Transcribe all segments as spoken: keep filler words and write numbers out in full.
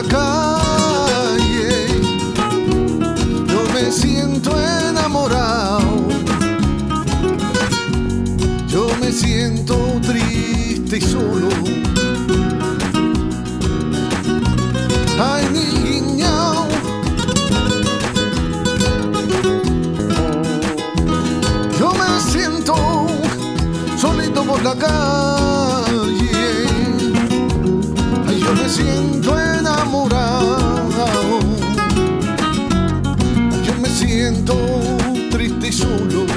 calle, yo me siento enamorado, yo me siento triste y solo. Ay, niña, yo me siento solito por la calle. Ay, yo me siento enamorado, yo me siento triste y solo.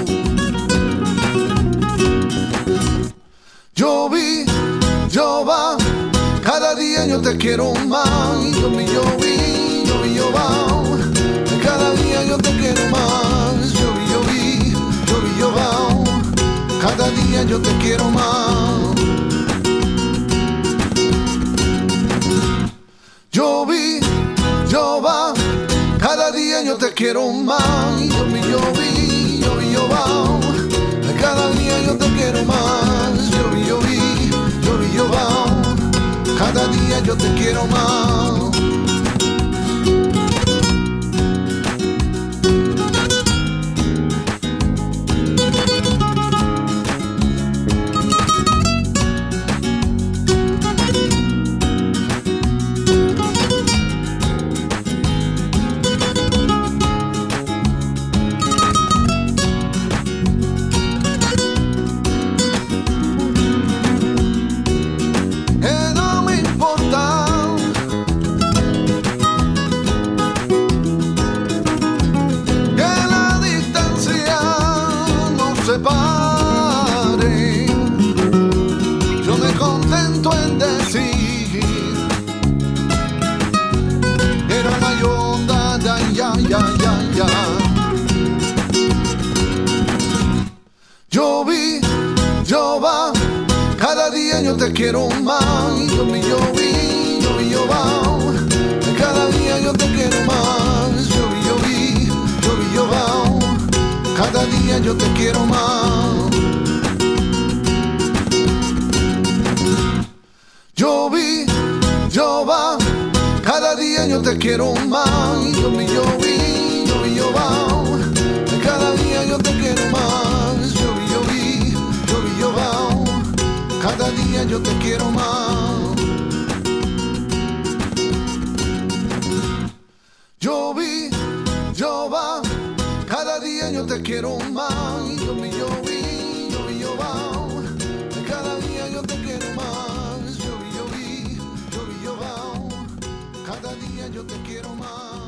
Yo vi, yo va, cada día yo te quiero más. Yo vi, yo vi, yo vi, yo va, cada día yo te quiero más. Yo vi, yo vi, yo vi, yo va, cada día yo te quiero más. Yo vi, yo va, cada día yo te quiero más. Yo vi, yo vi, yo vi, yo va, cada día yo te quiero más. Yo vi, yo vi, yo vi, yo va, cada día yo te quiero más. Pare. Yo me contento en decir era una onda, ya, ya, ya, ya, ya. Yo vi, yo va, cada día yo te quiero más. Yo vi, yo vi, yo vi, yo va, cada día yo te quiero más. Yo vi, yo vi, yo vi, yo va, cada día yo te quiero más. Yo vi, yo va, cada día yo te quiero más. Yo vi, yo vi, yo vi, yo va, cada día yo te quiero más. Yo vi, yo vi, yo vi, yo va, cada día yo te quiero más. Yo vi, yo va, cada día yo te quiero más. Yo vi, yo vi, yo vi, yo va, cada día yo te quiero más. Yo vi, yo vi, yo vi, yo va, cada día yo te quiero más.